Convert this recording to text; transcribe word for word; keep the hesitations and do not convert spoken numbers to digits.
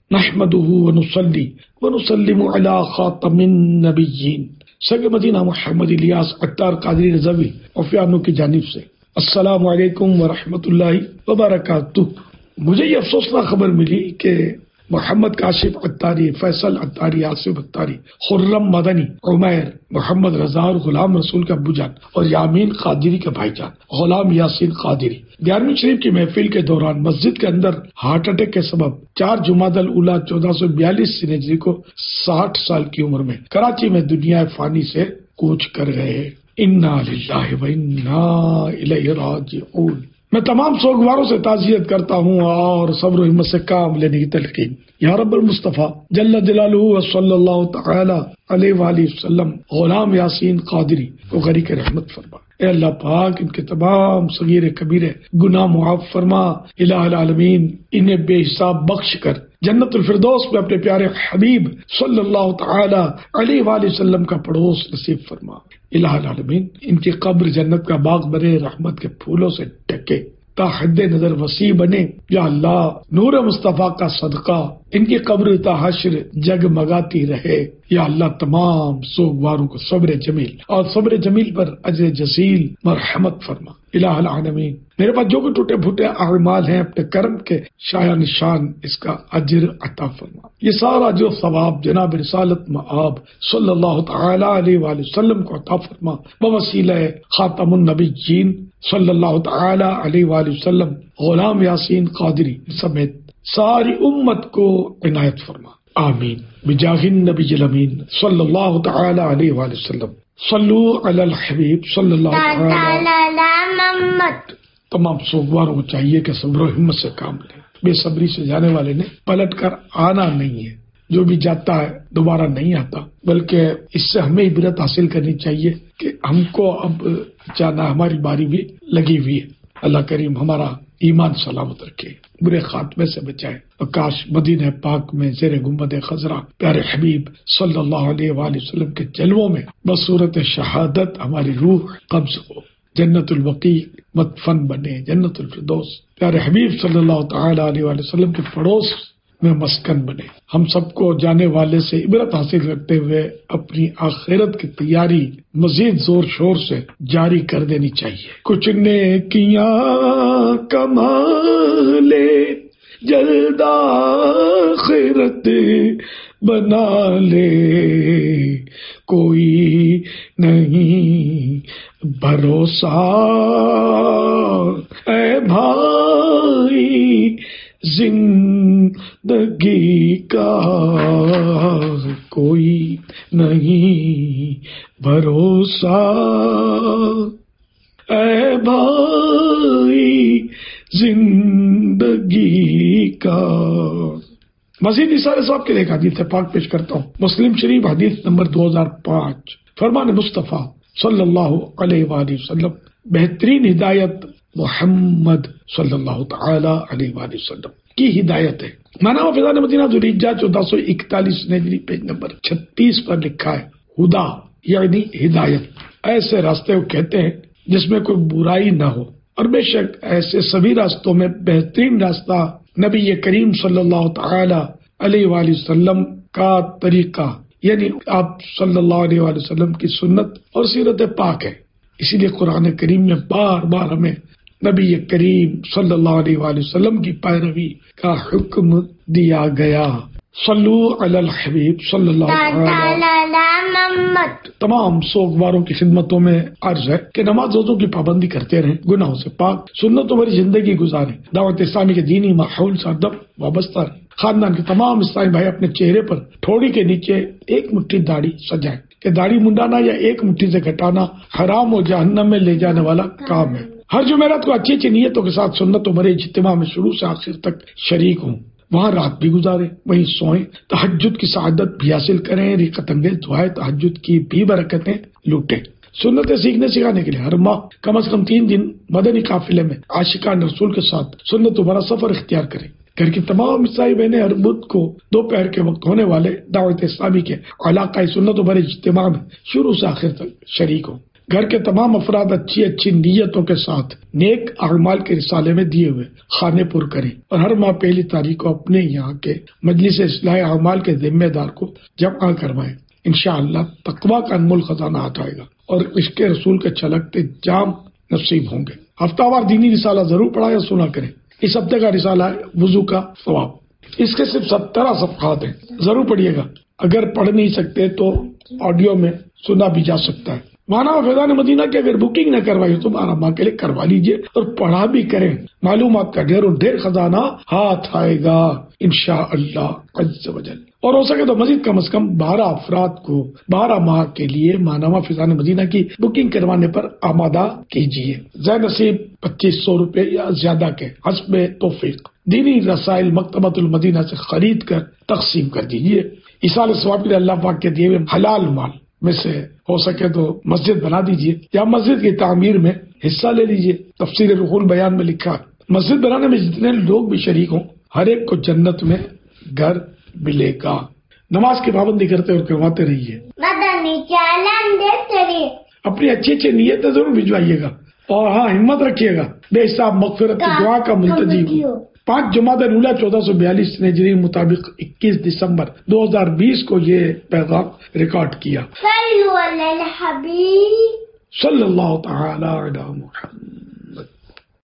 نحمده ونصلي ونسلم على خاتم النبیین سگ مدینہ محمد الیاس عطار قادری رضوی اوفیانو کی جانب سے السلام علیکم ورحمۃ اللہ وبرکاتہ۔ مجھے یہ افسوسناک خبر ملی کہ محمد کاشف عطاری، فیصل عطاری، آصف عطاری، خرم مدنی، عمیر، محمد رضا اور غلام رسول کا ابو جان اور یامین قادری کا بھائی جان غلام یاسین قادری گیارہویں شریف کی محفل کے دوران مسجد کے اندر ہارٹ اٹیک کے سبب چار جمادی الاولیٰ چودہ سو بیالیس ہجری کو ساٹھ سال کی عمر میں کراچی میں دنیا فانی سے کوچ کر گئے۔ انا للہ و انا الیہ راجعون۔ میں تمام سوگواروں سے تعزیت کرتا ہوں اور صبر و ہمت سے کام لینے کی تلقین۔ یا رب المصطفیٰ جل جلالہ و صلی اللہ تعالی علیہ وآلہ وسلم غلام یاسین قادری کو غریق رحمت فرما۔ اے اللہ پاک ان کے تمام صغیر کبیر گناہ معاف فرما۔ الہ العالمین انہیں بے حساب بخش کر جنت الفردوس میں اپنے پیارے حبیب صلی اللہ تعالی علیہ وآلہ وسلم کا پڑوس نصیب فرما۔ الہ العالمین ان کی قبر جنت کا باغ بنے، رحمت کے پھولوں سے ڈھکے تا حد نظر وسیع بنے۔ یا اللہ نور مصطفیٰ کا صدقہ ان کی قبر تا حشر جگمگاتی رہے۔ یا اللہ تمام سوگواروں کو صبر جمیل اور صبر جمیل پر اجر جزیل مرحمت فرما۔ الہ العالمین میرے پاس جو بھی ٹوٹے پھوٹے اعمال ہیں اپنے کرم کے شایع نشان اس کا اجر عطا فرما۔ یہ سارا جو ثواب جناب رسالت مآب صلی اللہ تعالی علیہ وآلہ وسلم کو عطا فرما بوسیلہ خاتم النبیین صلی اللہ تعالی علیہ وآلہ وسلم غلام یاسین قادری سمیت ساری امت کو عنایت فرما، آمین بجاہ النبی الامین صلی اللہ تعالی علیہ وآلہ وسلم۔ صلو علی الحبیب صلی اللہ تعالی علی محمد۔ تمام سوگواروں کو چاہیے کہ صبر و ہمت سے کام لیں۔ بے صبری سے جانے والے نے پلٹ کر آنا نہیں ہے، جو بھی جاتا ہے دوبارہ نہیں آتا، بلکہ اس سے ہمیں عبرت حاصل کرنی چاہیے کہ ہم کو اب جانا، ہماری باری بھی لگی ہوئی ہے۔ اللہ کریم ہمارا ایمان سلامت رکھے، برے خاتمے سے بچائے، اور کاش مدینہ پاک میں زیر گنبد خضرا پیارے حبیب صلی اللہ علیہ وآلہ وسلم کے جلووں میں بصورت شہادت ہماری روح قبض ہو، جنت البقیع مدفن بنے، جنت الفردوس پیارے حبیب صلی اللہ تعالی علیہ وآلہ وسلم کے پڑوس میں مسکن بنے۔ ہم سب کو جانے والے سے عبرت حاصل کرتے ہوئے اپنی آخرت کی تیاری مزید زور شور سے جاری کر دینی چاہیے۔ کچھ نیکیاں کما لے جلد آخرت بنا لے، کوئی نہیں بھروسہ اے بھائی زندگی کا، کوئی نہیں بھروسہ اے بھائی زندگی کا۔ مزید نثار صاحب کے لیے ایک حدیث پاک پیش کرتا ہوں، مسلم شریف حدیث نمبر دو ہزار پانچ۔ فرمان مصطفیٰ صلی اللہ علیہ وآلہ وسلم، بہترین ہدایت محمد صلی اللہ تعالی علیہ وآلہ وسلم کی ہدایت ہے۔ مانا فضان مدینہ ذوالحجہ چودہ سو اکتالیس نجری پیج نمبر چھتیس پر لکھا ہے، ہدا یعنی ہدایت، ایسے راستے کو کہتے ہیں جس میں کوئی برائی نہ ہو، اور بے شک ایسے سبھی راستوں میں بہترین راستہ نبی کریم صلی اللہ تعالی علیہ وآلہ وسلم کا طریقہ یعنی آپ صلی اللہ علیہ وآلہ وسلم کی سنت اور سیرت پاک ہے۔ اسی لیے قرآن کریم میں بار بار ہمیں نبی کریم صلی اللہ علیہ وآلہ وسلم کی پیروی کا حکم دیا گیا۔ صلو علی الحبیب صلی اللہ تعالی علی محمد۔ تمام سوگواروں کی خدمتوں میں عرض ہے کہ نماز روزوں کی پابندی کرتے رہیں، گناہوں سے پاک سنتوں بھری زندگی گزاریں، دعوت اسلامی کے دینی ماحول سے ادب وابستہ رہیں۔ خاندان کے تمام اسلامی بھائی اپنے چہرے پر ٹھوڑی کے نیچے ایک مٹھی داڑھی سجائیں کہ داڑھی منڈانا یا ایک مٹھی سے گھٹانا حرام و جہنم میں لے جانے والا کام ہے۔ ہر جمعرات کو اچھی اچھی نیتوں کے ساتھ سنتوں بھرے اجتماع میں شروع سے آخر تک شریک ہوں، وہاں رات بھی گزاریں، وہیں سوئیں، تہجد کی سعادت بھی حاصل کریں، رقت انگیز دعائیں تہجد کی بھی برکتیں لوٹیں۔ سنتیں سیکھنے سکھانے کے لیے ہر ماہ کم از کم تین دن مدنی قافلے میں عاشقان رسول کے ساتھ سنتوں بھرا سفر اختیار کریں۔ گھر کی تمام عیسائی بہنیں ہر بدھ کو دوپہر کے وقت ہونے والے دعوت اسلامی کے علاقائی سنتوں بھرے اجتماع میں شروع سے آخر تک شریک ہوں۔ گھر کے تمام افراد اچھی اچھی نیتوں کے ساتھ نیک اعمال کے رسالے میں دیے ہوئے خانے پر کریں اور ہر ماہ پہلی تاریخ کو اپنے یہاں کے مجلس اصلاح اعمال کے ذمہ دار کو جمع کروائیں۔ انشاءاللہ تقویٰ کا انمول خزانہ آتا آئے گا اور عشق رسول کے چھلکتے جام نصیب ہوں گے۔ ہفتہ وار دینی رسالہ ضرور پڑھا یا سنا کریں۔ اس ہفتے کا رسالہ ہے وضو کا ثواب۔ اس کے صرف سترہ صفحات ہیں، ضرور پڑھیے گا۔ اگر پڑھ نہیں سکتے تو آڈیو میں سنا بھی جا سکتا ہے۔ مانا و فیضان مدینہ کی اگر بکنگ نہ کروائی تو بارہ ماہ کے لیے کروا لیجئے اور پڑھا بھی کریں۔ معلومات کا ڈھیر و ڈھیر خزانہ ہاتھ آئے گا انشاءاللہ عز و جل۔ اور ہو سکے تو مزید کم از کم بارہ افراد کو بارہ ماہ کے لیے مانا فیضان مدینہ کی بکنگ کروانے پر آمادہ کیجیے۔ زی نصیب پچیس سو روپے یا زیادہ کے حسب توفیق دینی رسائل مکتبۃ المدینہ سے خرید کر تقسیم کر دیجیے۔ ایصال ثواب کے اللہ پاک کے دیے ہوئے حلال مال میں سے ہو سکے تو مسجد بنا دیجیے یا مسجد کی تعمیر میں حصہ لے لیجیے۔ تفسیر روح البیان میں لکھا مسجد بنانے میں جتنے لوگ بھی شریک ہوں ہر ایک کو جنت میں گھر ملے گا۔ نماز کی پابندی کرتے اور کرواتے رہیے۔ مدنی چینل دیکھتے رہیے۔ اپنی اچھی اچھی نیتیں ضرور بھجوائیے گا اور ہاں ہمت رکھیے گا۔ بے حساب مغفرت کی دعا کا ملتجی ہو۔ پانچ جمادی الاولیٰ چودہ سو بیالیس ہجری مطابق اکیس دسمبر دو ہزار بیس کو یہ پیغام ریکارڈ کیا۔ صلو علی الحبیب صلی اللہ تعالی علی محمد۔